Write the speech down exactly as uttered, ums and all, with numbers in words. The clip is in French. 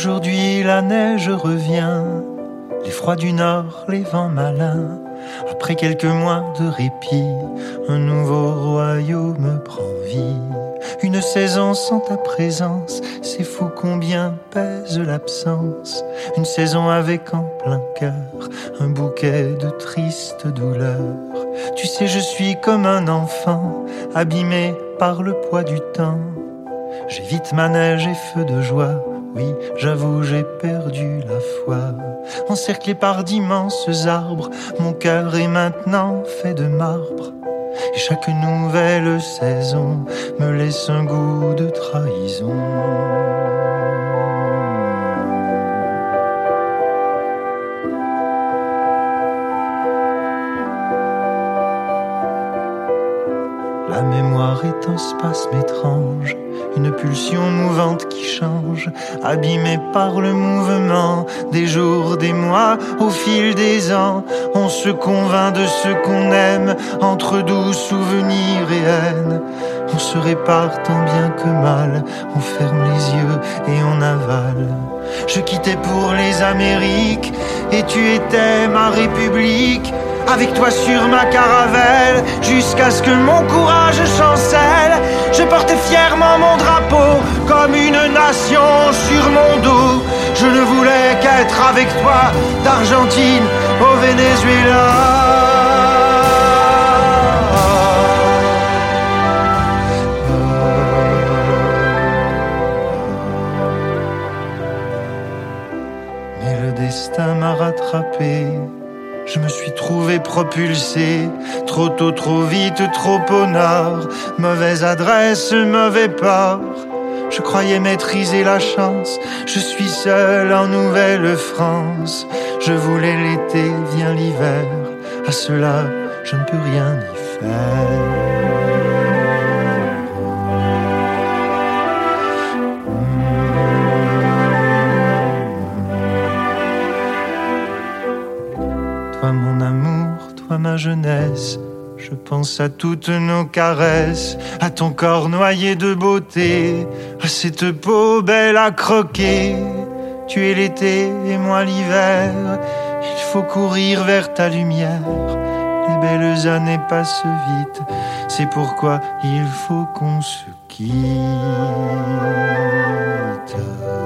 Aujourd'hui la neige revient, les froids du nord, les vents malins. Après quelques mois de répit, un nouveau royaume prend vie. Une saison sans ta présence, c'est fou combien pèse l'absence. Une saison avec en plein cœur un bouquet de tristes douleurs. Tu sais, je suis comme un enfant, abîmé par le poids du temps. J'évite manège et feu de joie, oui, j'avoue, j'ai perdu la foi. Encerclé par d'immenses arbres, mon cœur est maintenant fait de marbre. Et chaque nouvelle saison me laisse un goût de trahison. La mémoire est un spasme étrange, une pulsion mouvante qui change, abîmée par le mouvement des jours, des mois, au fil des ans. On se convainc de ce qu'on aime, entre doux souvenirs et haine. On se répare tant bien que mal, on ferme les yeux et on avale. Je quittais pour les Amériques, et tu étais ma république. Avec toi sur ma caravelle, jusqu'à ce que mon courage chancelle. Je portais fièrement mon drapeau, comme une nation sur mon dos. Je ne voulais qu'être avec toi, d'Argentine au Venezuela. Mais le destin m'a rattrapé. Je me suis trouvé propulsé, trop tôt, trop vite, trop au nord. Mauvaise adresse, mauvais port. Je croyais maîtriser la chance. Je suis seul en Nouvelle-France. Je voulais l'été, vient l'hiver. À cela, je ne peux rien y faire. Toi mon amour, toi ma jeunesse, je pense à toutes nos caresses, à ton corps noyé de beauté, à cette peau belle à croquer. Tu es l'été et moi l'hiver, il faut courir vers ta lumière. Les belles années passent vite, c'est pourquoi il faut qu'on se quitte.